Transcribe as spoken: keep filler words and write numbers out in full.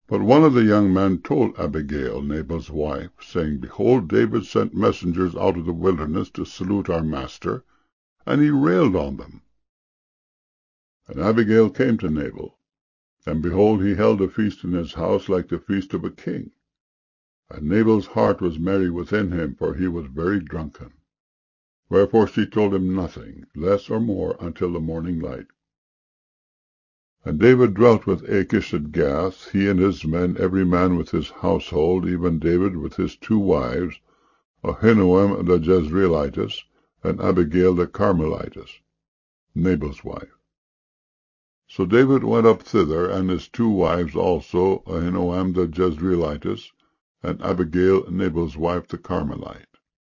But one of the young men told Abigail, Nabal's wife, saying, Behold, David sent messengers out of the wilderness to salute our master, and he railed on them. And Abigail came to Nabal, and behold, he held a feast in his house like the feast of a king. And Nabal's heart was merry within him, for he was very drunken. Wherefore she told him nothing, less or more, until the morning light. And David dwelt with Achish at Gath, he and his men, every man with his household, even David with his two wives, Ahinoam the Jezreelitess, and Abigail the Carmelitess, Nabal's wife. So David went up thither, and his two wives also, Ahinoam the Jezreelitess, and Abigail Nabal's wife the Carmelite.